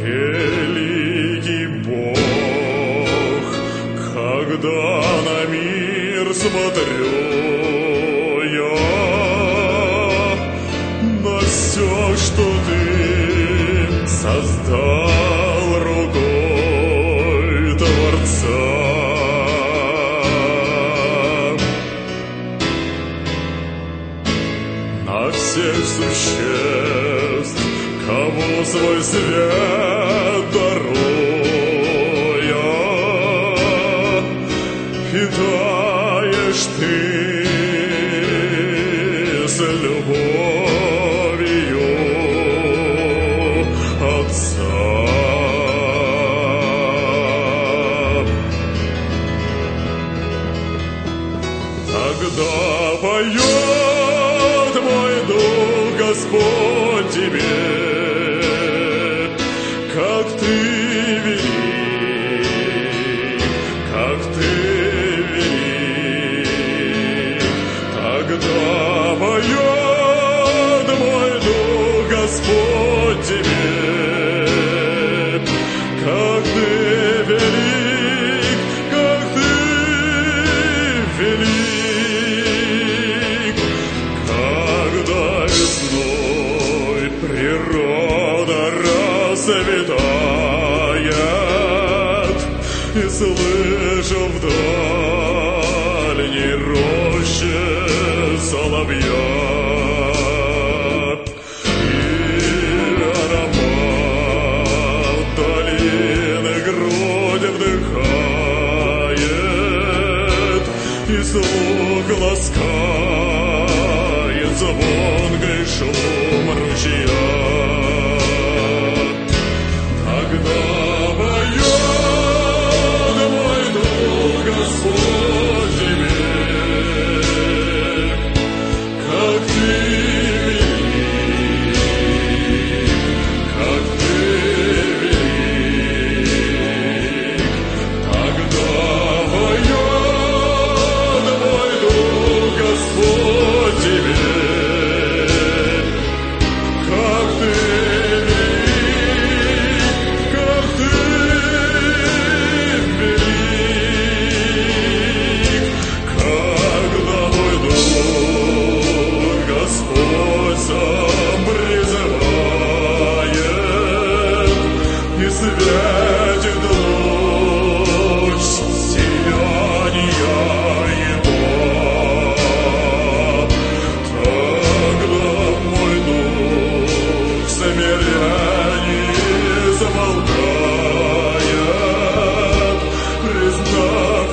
великий Бог, когда на мир смотрю я, на все, что ты создал рукой Творца. На всех существ, кому свой свет даруя, питаешь ты с любовью Отца. Тогда поет мой дух, Господь, тебе, как ты велик, как ты велик. Тогда поет мой дух, Господь, тебе, как ты велик, как ты велик. Когда весной природа расцветает, и слышу в дальней роще соловья, и аромат долины грудь вдыхает, и слух ласкает звонкий шум ручья. Тогда поет мой дух, Господь, тебе, как ты велик, как ты велик. Тогда поет мой дух, Господь, тебе, как ты велик, как ты велик. Когда мой дух Господь сам призывает, и светит луч сияния его, тогда мой дух в смирении замолкает, признав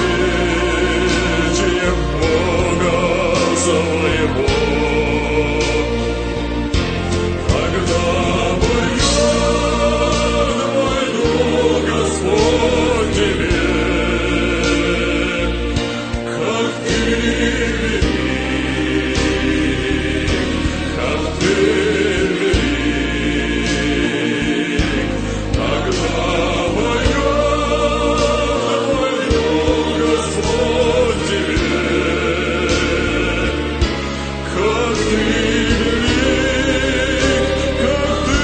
величие Бога своего. Тогда поет мой дух, Господь, тебе, как ты велик, как ты велик. Тогда поет мой дух, Господь, тебе, как ты велик, как ты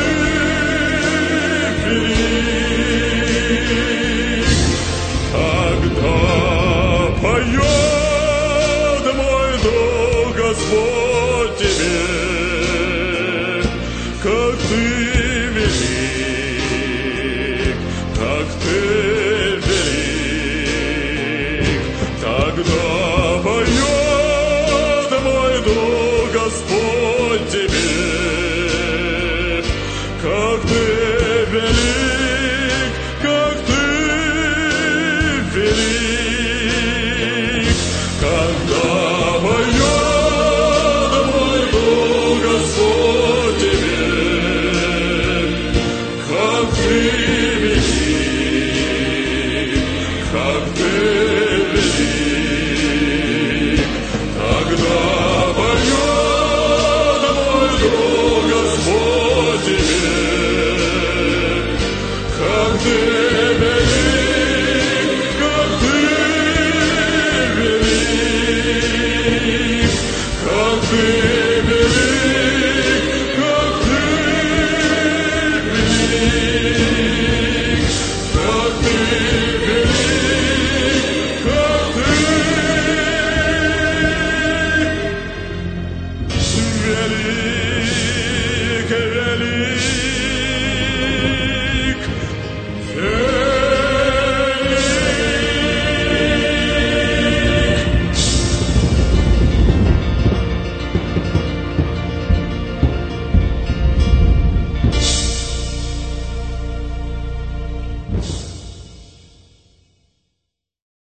велик. Тогда поет мой дух, Господь, тебе, как ты велик, как ты велик. Тогда поет мой дух, Господь, тебе, как ты велик.